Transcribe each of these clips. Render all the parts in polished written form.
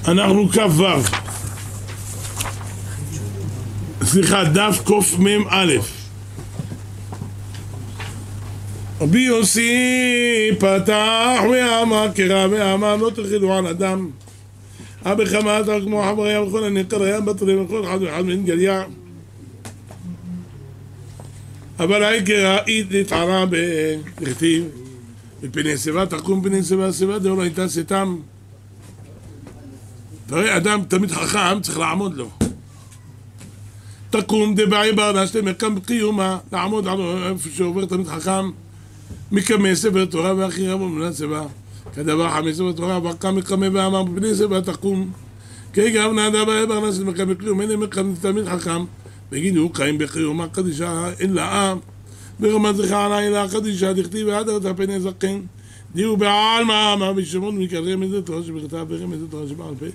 אנחנו כ"ו, סליחה, דף קמ"א. רבי יוסי פתח ואמר קרא ואמר לא תלכדו על אדם הבחמה אתה כמו חבריה וכל הנקריה בטרים וכל אחד ואחד מן גליה, אבל העיקר להתערה בכתיב בפני שיבה תקום פני שיבה שיבה דאורייתא סתם. תראה, אדם תמיד חכם צריך לעמוד לו. תקום דבעי ברנש למקם קיומה, לעמוד על איפה שעובר תמיד חכם, מקמא ספר תורה ואחי רבו מן הסיבה כדבר חמי ספר תורה וקם מקמא ואמר בפני סיבה תקום כי גם נעדה בעי ברנש למקם קיום, אין מקם תמיד חכם בגידו חיים בחיומה קדישה אין לעם ורמת זכה עלי לה קדישה דכתיב ועדת הפני זקן דיו בעלמא אמר בשמון מקרם איזה תורה שבכתב ורם איזה תורה שבעל פה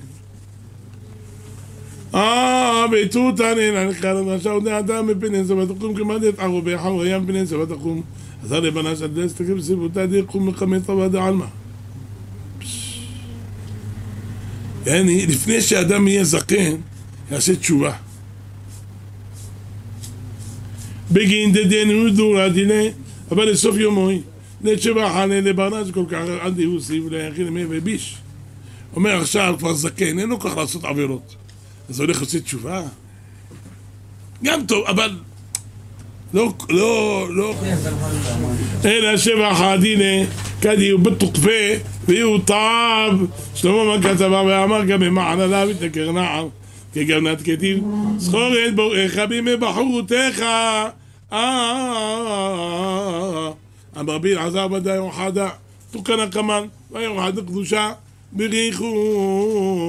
ביתותני ננחל הדרשה ודע אדם מפני סבא תקום כמעט יתערו בחבריה מפני סבא תקום אז הרי בנה של דס תקום סיבותה דירקום מחמת סבא דעלמה. יעני, לפני שאדם יהיה זקן יעשה תשובה בגין דדנו דורה דילה אבל לסוף יומוי לתשובה חנה לברנש כל כך עד יוסי וליחיל מי וביש אומר עכשיו כבר זקן אין לו כך לעשות עבירות אז הוא הולך לעשות תשובה גם טוב אבל לא אלא שבע חדינה כדי הוא בתוקפה ויהיו טעב שלמה מה כתבה ואמר גם במענה לה ותקר נער כגמנת כתיב זכורת בורך בימי בחרותך אמר בין עזר בדי יוחדה תוקנה כמן ויוחדה קדושה בריחו